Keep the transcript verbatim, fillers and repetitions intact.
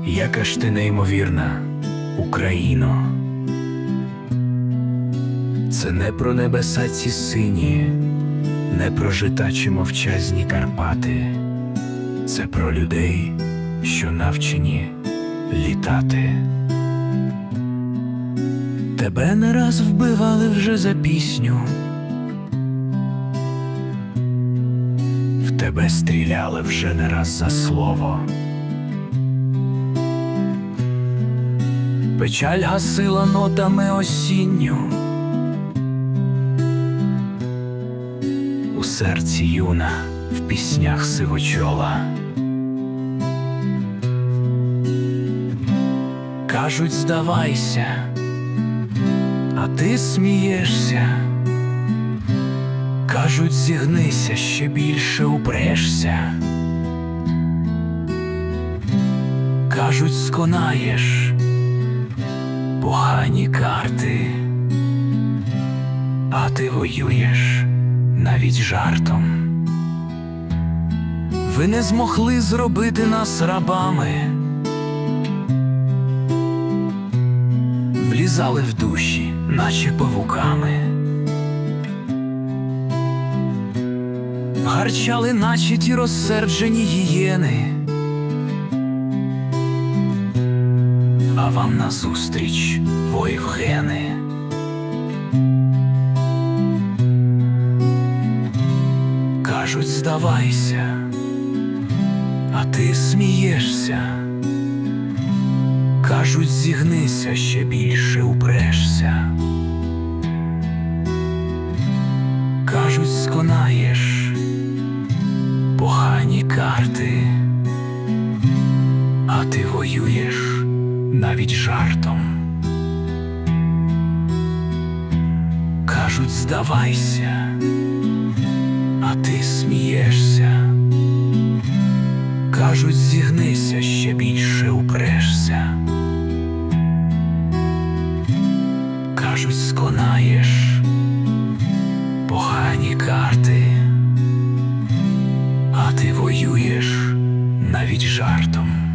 Яка ж ти неймовірна, Україно. Це не про небеса ці сині, не про житачі мовчазні Карпати. Це про людей, що навчені літати. Тебе не раз вбивали вже за пісню, в тебе стріляли вже не раз за слово. Печаль гасила нотами осінню, у серці юна, в піснях сивочола. Кажуть, здавайся, а ти смієшся. Кажуть, зігнися, ще більше упрешся. Кажуть, сконаєш погані карти, а ти воюєш навіть жартом. Ви не змогли зробити нас рабами, влізали в душі, наче павуками, гарчали, наче ті розсерджені гієни, а вам назустріч воїв гени. Кажуть, здавайся, а ти смієшся. Кажуть, зігнися, ще більше упрешся. Кажуть, сконаєш погані карти, а ти воюєш навіть жартом. Кажуть, здавайся, а ти смієшся. Кажуть, зігнися, ще більше упрешся. Кажуть, сконаєш погані карти, а ти воюєш навіть жартом.